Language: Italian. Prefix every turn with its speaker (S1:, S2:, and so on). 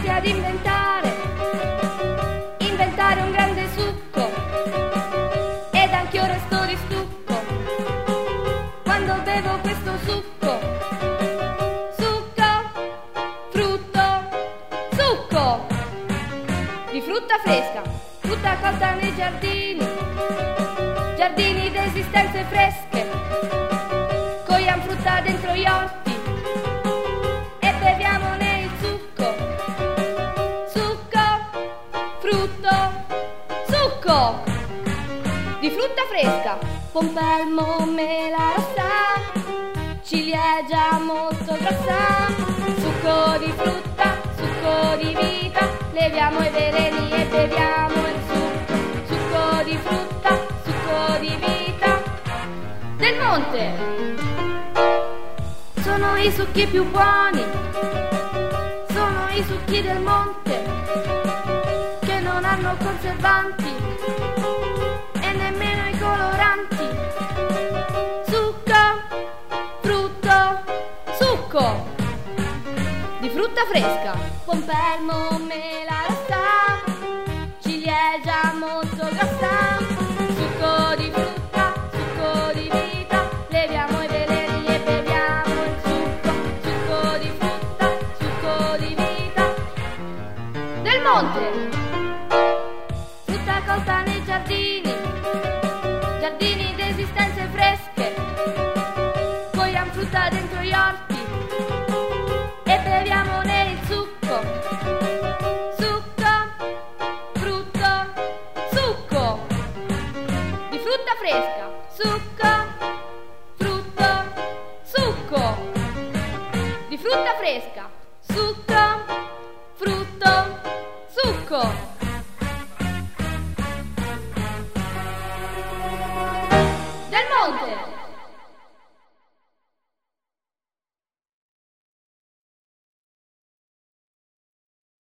S1: iniziati ad inventare un grande succo, ed anch'io resto di stucco quando bevo questo succo. Succo, frutto, succo di frutta fresca, frutta colta nei giardini, giardini d'esistenze fresche. Cogliam frutta dentro gli orti e beviamone il succo. Succo, frutto, succo di frutta fresca. Pompelmo, mela rossa, ciliegia molto grossa. Succo di frutta, succo di vita, leviamo i veleni e beviamo il succo. Succo di frutta, succo di vita del monte. Sono i succhi più buoni, sono i succhi del monte, che non hanno conservanti e nemmeno i coloranti. Succo, frutto, succo di frutta fresca. Pompelmo, mela rossa, ciliegia molto grossa. Succo di frutta, succo di vita, leviamo i veleni e beviamo il succo. Succo di frutta, succo di vita del monte. Frutta colta nei giardini, giardini d'esistenze fresche. Cogliam frutta dentro gli orti e beviamone il succo. Succo, frutto, succo di frutta fresca. Succo, frutto, succo di frutta fresca. Succo, frutto, succo del monte.